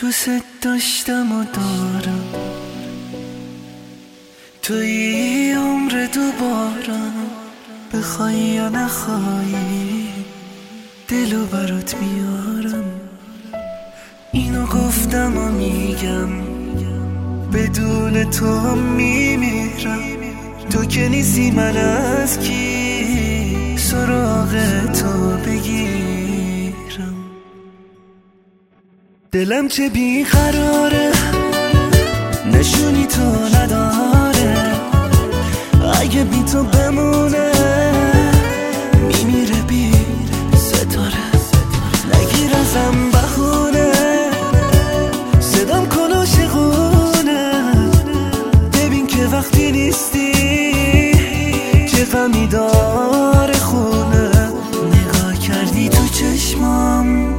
دوست داشتم و دارم، توی عمر دوبارم، بخوای یا نخوای دلو برات میارم. اینو گفتم و میگم بدون تو میمیرم. تو که نیستی من از کی سراغ تو بگیرم. دلم چه بیقراره نشونی تو نداره، اگه بی تو بمونه میمیره بی ستاره. نگیر ازم بهونه صدام کن عاشقونه، ببین که وقتی نیستی چه غمی داره خونه. نگاه کردی تو چشمام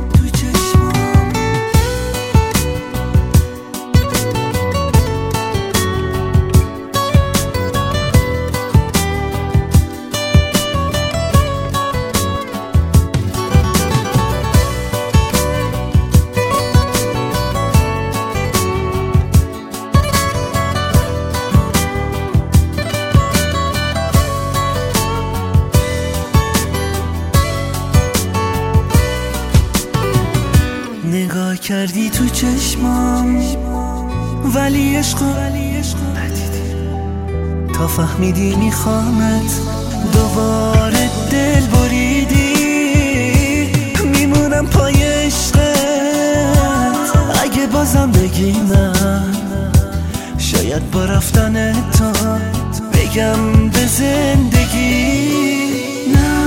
نگاه کردی تو چشمام ولی عشقو ندیدی، تا فهمیدی میخوامت دوباره دل بریدی. میمونم پای عشقت اگه بازم بگی نه، شاید با رفتن تو بگم به زندگی نه.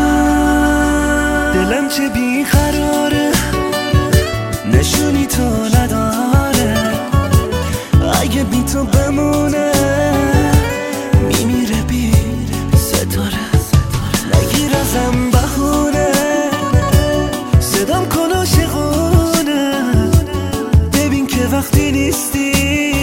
دلم چه بیقراره نشونی تو نداره، اگه بی تو بمونه میمیره بی ستاره. نگیر ازم بهونه صدام کن عاشقونه، ببین که وقتی نیستی